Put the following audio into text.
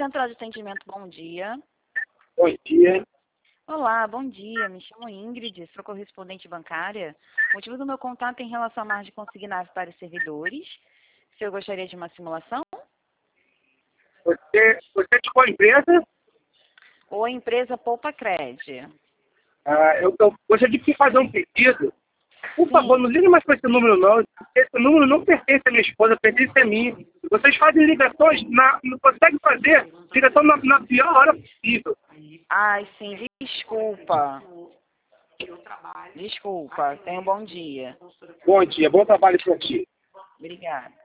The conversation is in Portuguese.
Central de Atendimento, bom dia. Bom dia. Olá, bom dia. Me chamo Ingrid, sou correspondente bancária. O motivo do meu contato é em relação à margem consignável para os servidores. Se eu gostaria de uma simulação? Você é de qual empresa? Ou a empresa Poupa Cred. Eu gostaria de fazer um pedido. Por favor, Sim. não ligue mais para esse número não. Esse número não pertence à minha esposa, pertence a mim. Vocês fazem ligações, não conseguem fazer ligação na pior hora possível. Ai, sim, desculpa. Desculpa. Tenha um bom dia. Bom dia, bom trabalho para ti. Obrigada.